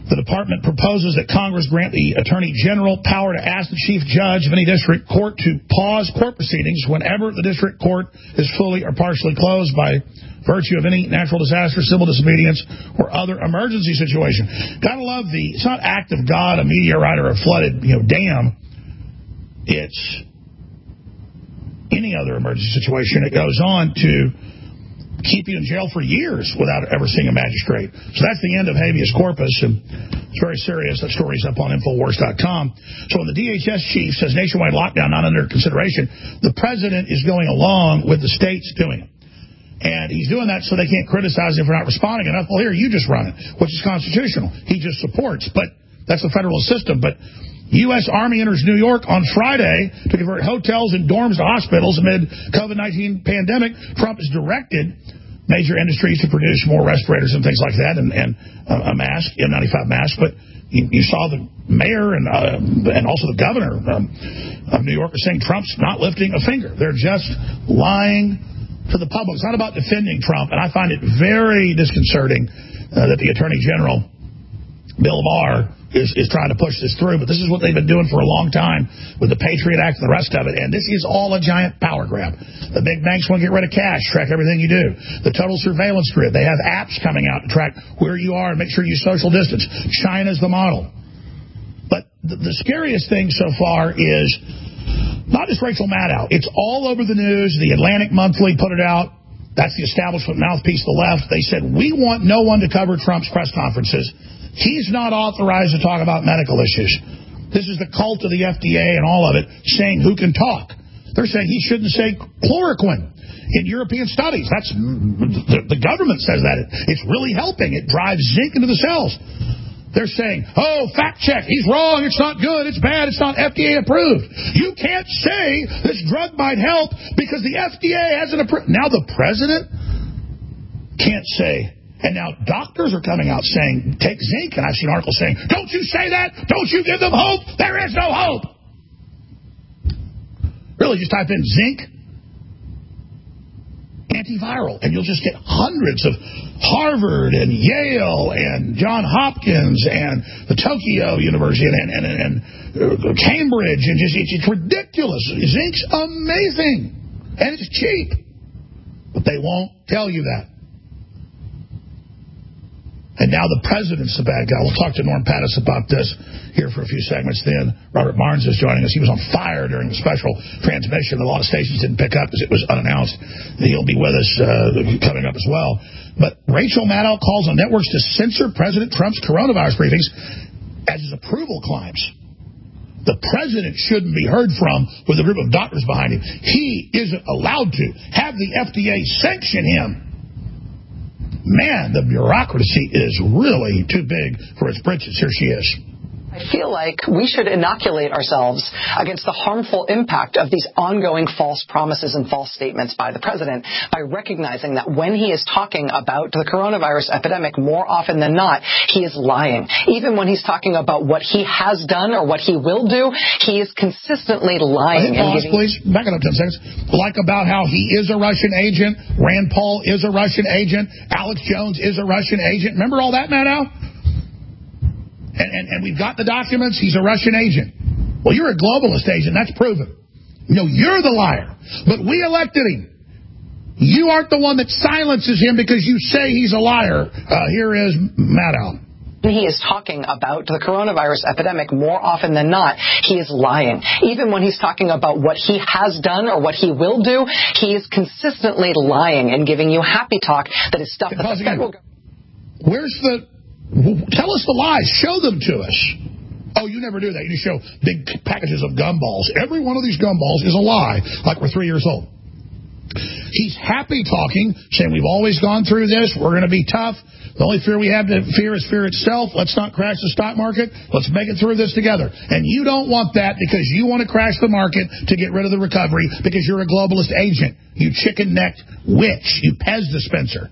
The department proposes that Congress grant the Attorney General power to ask the Chief Judge of any district court to pause court proceedings whenever the district court is fully or partially closed by virtue of any natural disaster, civil disobedience, or other emergency situation. Gotta love the, it's not act of God, a meteorite, or a flooded, you know, dam. It's any other emergency situation. It goes on to keep you in jail for years without ever seeing a magistrate. So that's the end of habeas corpus, and it's very serious. That story's up on Infowars dot com. So when the D H S chief says nationwide lockdown not under consideration, the president is going along with the states doing it. And he's doing that so they can't criticize him for not responding enough. Well, here, you just run it, which is constitutional. He just supports, but that's the federal system. But U S. Army enters New York on Friday to convert hotels and dorms to hospitals amid COVID nineteen pandemic. Trump has directed major industries to produce more respirators and things like that, and, and a mask, N ninety-five mask. But you, you saw the mayor and uh, and also the governor um, of New York are saying Trump's not lifting a finger. They're just lying to the public. It's not about defending Trump, and I find it very disconcerting uh, that the Attorney General, Bill Barr, is, is trying to push this through. But this is what they've been doing for a long time with the Patriot Act and the rest of it, and this is all a giant power grab. The big banks want to get rid of cash, track everything you do. The total surveillance grid. They have apps coming out to track where you are and make sure you social distance. China's the model. But the, the scariest thing so far is not just Rachel Maddow. It's all over the news. The Atlantic Monthly put it out. That's the establishment mouthpiece of the left. They said, we want no one to cover Trump's press conferences. He's not authorized to talk about medical issues. This is the cult of the F D A and all of it, saying who can talk. They're saying he shouldn't say chloroquine in European studies. That's the, the government says that. It, it's really helping. It drives zinc into the cells. They're saying, oh, fact check. He's wrong. It's not good. It's bad. It's not F D A approved. You can't say this drug might help because the F D A hasn't approved. Now the president can't say. And now doctors are coming out saying, take zinc. And I've seen articles saying, don't you say that. Don't you give them hope. There is no hope. Really, just type in zinc antiviral, and you'll just get hundreds of Harvard and Yale and Johns Hopkins and the Tokyo University and, and, and, and Cambridge, and just it's, it's ridiculous. Zinc's amazing, and it's cheap, but they won't tell you that. And now the president's the bad guy. We'll talk to Norm Pattis about this here for a few segments. Then Robert Barnes is joining us. He was on fire during the special transmission. A lot of stations didn't pick up because it was unannounced. He'll be with us uh, coming up as well. But Rachel Maddow calls on networks to censor President Trump's coronavirus briefings as his approval climbs. The president shouldn't be heard from with a group of doctors behind him. He isn't allowed to have the F D A sanction him. Man, the bureaucracy is really too big for its britches. Here she is. I feel like we should inoculate ourselves against the harmful impact of these ongoing false promises and false statements by the president by recognizing that when he is talking about the coronavirus epidemic, more often than not, he is lying. Even when he's talking about what he has done or what he will do, he is consistently lying. And pause, please. Back it up ten seconds. Like about how he is a Russian agent, Rand Paul is a Russian agent, Alex Jones is a Russian agent. Remember all that, Maddow? And, and, and we've got the documents. He's a Russian agent. Well, you're a globalist agent. That's proven. No, you're the liar. But we elected him. You aren't the one that silences him because you say he's a liar. Uh, here is Maddow. He is talking about the coronavirus epidemic, more often than not, he is lying. Even when he's talking about what he has done or what he will do, he is consistently lying and giving you happy talk that is stuff that the federal government... Where's the... Tell us the lies. Show them to us. Oh, you never do that. You just show big packages of gumballs. Every one of these gumballs is a lie, like we're three years old. He's happy talking, saying we've always gone through this. We're going to be tough. The only fear we have to fear is fear itself. Let's not crash the stock market. Let's make it through this together. And you don't want that because you want to crash the market to get rid of the recovery because you're a globalist agent. You chicken-necked witch. You Pez dispenser.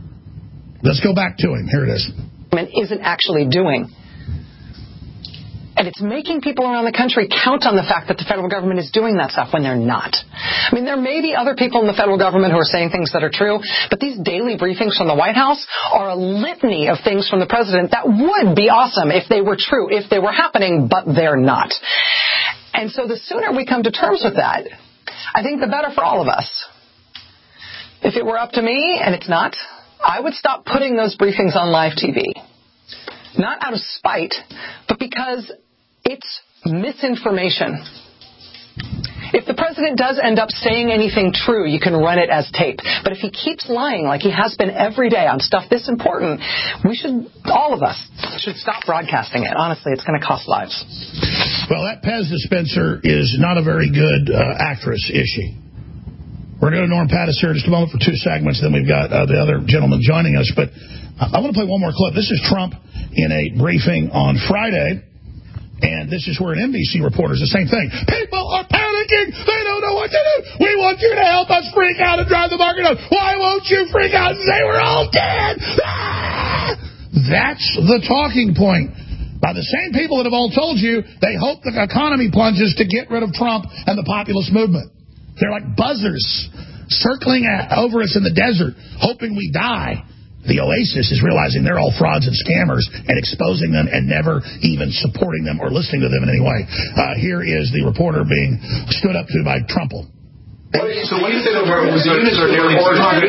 Let's go back to him. Here it is. Isn't actually doing. And it's making people around the country count on the fact that the federal government is doing that stuff when they're not. I mean, there may be other people in the federal government who are saying things that are true, but these daily briefings from the White House are a litany of things from the president that would be awesome if they were true, if they were happening, but they're not. And so the sooner we come to terms with that, I think the better for all of us. If it were up to me, and it's not, I would stop putting those briefings on live T V. Not out of spite, but because it's misinformation. If the president does end up saying anything true, you can run it as tape. But if he keeps lying like he has been every day on stuff this important, we should, all of us, should stop broadcasting it. Honestly, it's going to cost lives. Well, that Pez dispenser is not a very good uh, actress, is she? We're going to go to Norm Pattis here in just a moment for two segments. Then we've got uh, the other gentleman joining us. But I want to play one more clip. This is Trump in a briefing on Friday. And this is where an N B C reporter is the same thing. People are panicking. They don't know what to do. We want you to help us freak out and drive the market up. Why won't you freak out and say we're all dead? Ah! That's the talking point. By the same people that have all told you they hope the economy plunges to get rid of Trump and the populist movement. They're like buzzers circling over us in the desert, hoping we die. The Oasis is realizing they're all frauds and scammers and exposing them and never even supporting them or listening to them in any way. Uh, here is the reporter being stood up to by Trumple. So what do you say the Americans are nearly two hundred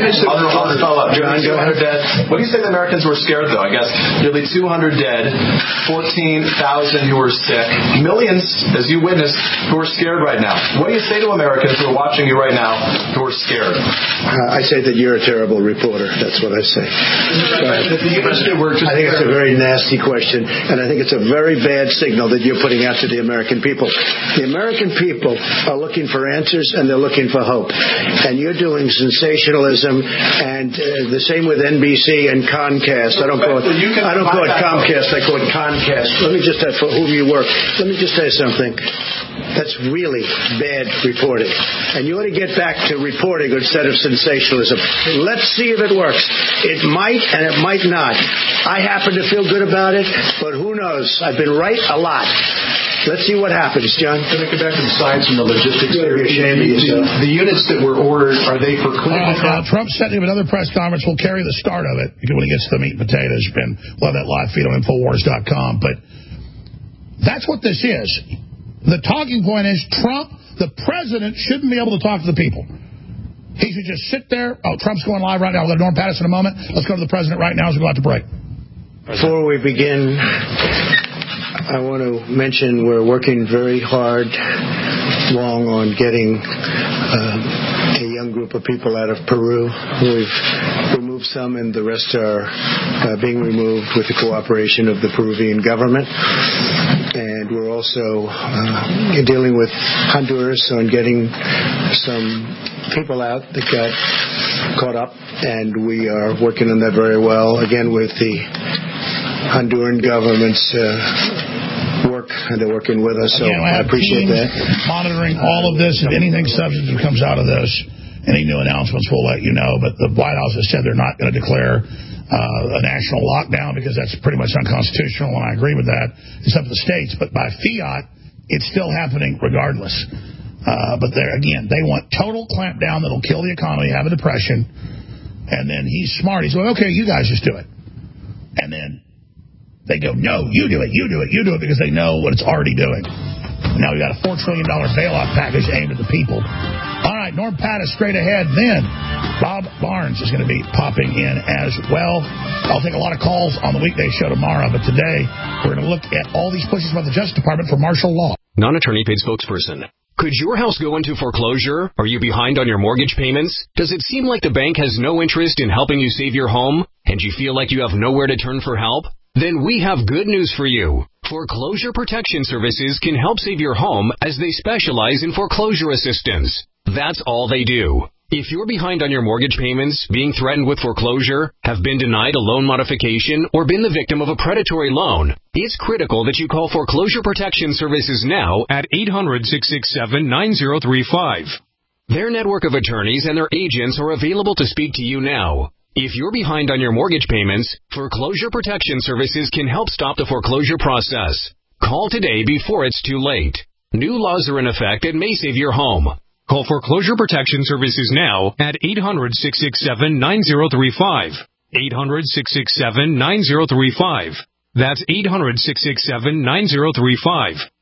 dead? What do you say the Americans were scared, though? I guess nearly two hundred dead, fourteen thousand who are sick, millions, as you witnessed, who are scared right now. What do you say to Americans who are watching you right now who are scared? Uh, I say that you're a terrible reporter. That's what I say. I think it's a very nasty question, and I think it's a very bad signal that you're putting out to the American people. The American people are looking for answers, and they're looking for hope. And you're doing sensationalism, and uh, the same with N B C and Comcast. I don't call it, I don't call it Comcast, I call it Comcast. Let me just, uh, for whom you work, let me just say something. That's really bad reporting. And you ought to get back to reporting instead of sensationalism. Let's see if it works. It might and it might not. I happen to feel good about it, but who knows? I've been right a lot. Let's see what happens, John. Can I get back to the science and the logistics here? You're ashamed of yourself. The, the units that were ordered, are they for clinical trials? Uh, uh, Trump's setting up another press conference. We'll carry the start of it when he gets to the meat and potatoes. And we'll have that live feed on Infowars dot com. But that's what this is. The talking point is Trump, the president, shouldn't be able to talk to the people. He should just sit there. Oh, Trump's going live right now. We'll go to Norm Pattis in a moment. Let's go to the president right now as we go out to break. Before we begin, I want to mention we're working very hard, long, on getting uh, a young group of people out of Peru. We've removed some, and the rest are uh, being removed with the cooperation of the Peruvian government. And we're also uh, dealing with Honduras on getting some people out that got caught up, and we are working on that very well, again, with the Honduran government's uh, work, and they're working with us, so Again, I appreciate that. Monitoring all of this. If anything substantive comes out of this, any new announcements, we'll let you know. But the White House has said they're not going to declare uh, a national lockdown because that's pretty much unconstitutional, and I agree with that. It's up to the states, but by fiat, it's still happening regardless. Uh, but there again, they want total clampdown that'll kill the economy, have a depression, and then he's smart. He's going, okay, you guys just do it. And then they go, no, you do it, you do it, you do it, because they know what it's already doing. Now we've got a four trillion dollars bailout package aimed at the people. All right, Norm Pattis straight ahead. Then Bob Barnes is going to be popping in as well. I'll take a lot of calls on the weekday show tomorrow, but today we're going to look at all these pushes by the Justice Department for martial law. Non-attorney paid spokesperson. Could your house go into foreclosure? Are you behind on your mortgage payments? Does it seem like the bank has no interest in helping you save your home? And you feel like you have nowhere to turn for help? Then we have good news for you. Foreclosure Protection Services can help save your home as they specialize in foreclosure assistance. That's all they do. If you're behind on your mortgage payments, being threatened with foreclosure, have been denied a loan modification, or been the victim of a predatory loan, it's critical that you call Foreclosure Protection Services now at eight hundred, six six seven, nine zero three five. Their network of attorneys and their agents are available to speak to you now. If you're behind on your mortgage payments, Foreclosure Protection Services can help stop the foreclosure process. Call today before it's too late. New laws are in effect and may save your home. Call Foreclosure Protection Services now at eight hundred, six six seven, nine zero three five. eight hundred, six six seven, nine zero three five. That's eight hundred, six six seven, nine zero three five.